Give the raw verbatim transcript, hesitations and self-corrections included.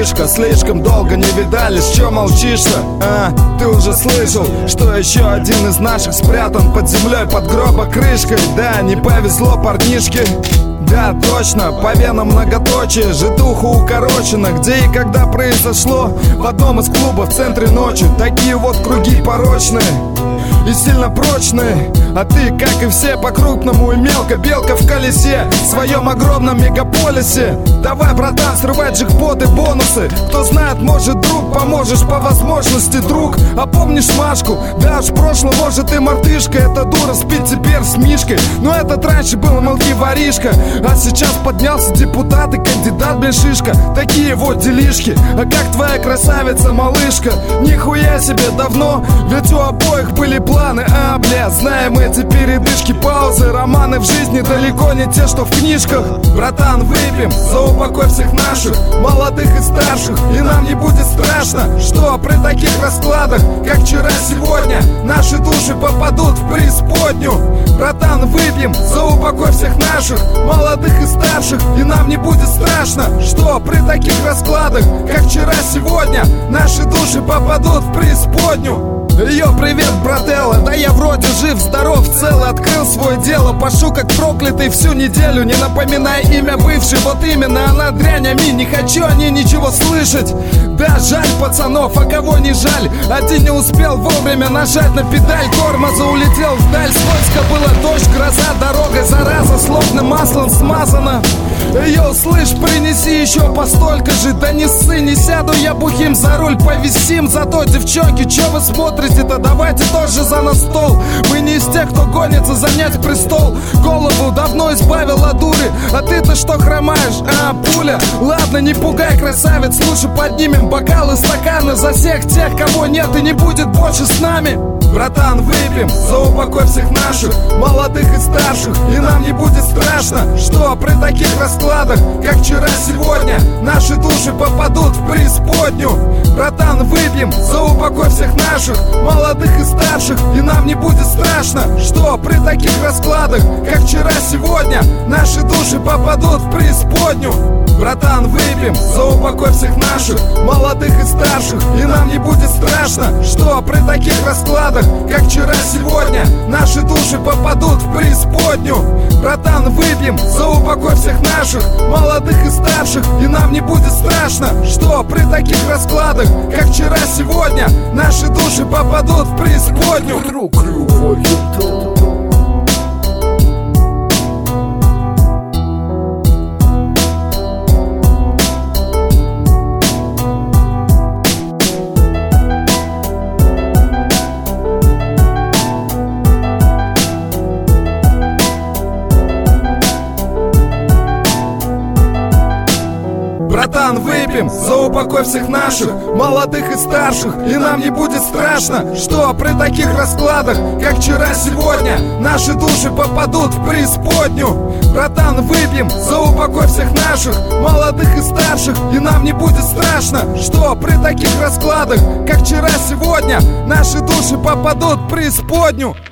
мартышка. Слишком долго не видались, чё молчишь-то? А, ты уже слышал, что еще один из наших спрятан под землей, под гроба крышкой. Да, не повезло парнишке. Да, точно, по венам многоточие, житуха укорочена. Где и когда произошло? В одном из клубов в центре ночи. Такие вот круги порочные и сильно прочные. А ты, как и все, по-крупному и мелко. Белка в колесе, в своем огромном мегаполисе. Давай, братан, срывай джекпоты, бонусы. Кто знает, может, друг, поможешь по возможности, друг. А помнишь Машку? Да уж в прошлом, может, и мартышка. Эта дура спит теперь с Мишкой. Но этот раньше был мелкий воришка, а сейчас поднялся депутат и кандидат, блин, шишка. Такие вот делишки. А как твоя красавица, малышка? Нихуя себе давно, ведь у обоих были планы. А, бля, знаем эти передышки, паузы. Романы в жизни далеко не те, что в книжках. Братан, выпьем за упокой всех наших, молодых и старших, и нам не будет страшно, что при таких раскладах, как вчера, сегодня, наши души попадут в преисподнюю. Братан, выпьем за упокой всех наших, молодых и старших, и нам не будет страшно, что при таких раскладах, как вчера, сегодня, наши души попадут в преисподнюю. Йо, привет, брателла, да я вроде жив, здоров, цел, открыл свое дело. Пашу как проклятый всю неделю, не напоминай имя бывшей. Вот именно она дрянь, ами, не хочу о ней ничего слышать. Да, жаль пацанов, а кого не жаль. Один не успел вовремя нажать на педаль тормоза, улетел вдаль. Скользко было, дождь, гроза, дорога, зараза, словно маслом смазана. Йо, слышь, принеси еще по столько же. Да не ссы, не сяду я бухим за руль, повисим. Зато, девчонки, че вы смотрите-то? Давайте тоже за нас стол. Мы не из тех, кто гонится занять престол. Голову давно избавил от дуры, а ты-то что хромаешь? А, пуля? Ладно, не пугай, красавец, лучше поднимем бокалы, стаканы за всех тех, кого нет и не будет больше с нами. Братан, выпьем за упокой всех наших, молодых и старших, и нам не будет страшно, что при таких раскладах, как вчера, сегодня, наши души попадут в преисподнюю. Братан, выпьем за упокой всех наших, молодых и старших, и нам не будет страшно, что при таких раскладах, как вчера, сегодня, наши души попадут в преисподнюю. Братан, выпьем за упокой всех наших, молодых и старших, и нам не будет страшно, что при таких раскладах, как вчера, сегодня, наши души попадут в преисподнюю. Братан, выпьем за упокой всех наших, молодых и старших, и нам не будет страшно, что при таких раскладах, как вчера, сегодня, наши души попадут в преисподнюю. Братан, выпьем за упокой всех наших, молодых и старших, и нам не будет страшно, что при таких раскладах, как вчера, сегодня, наши души попадут в преисподнюю. Братан, выпьем за упокой всех наших, молодых и старших, и нам не будет страшно, что при таких раскладах, как вчера, сегодня, наши души попадут в преисподнюю.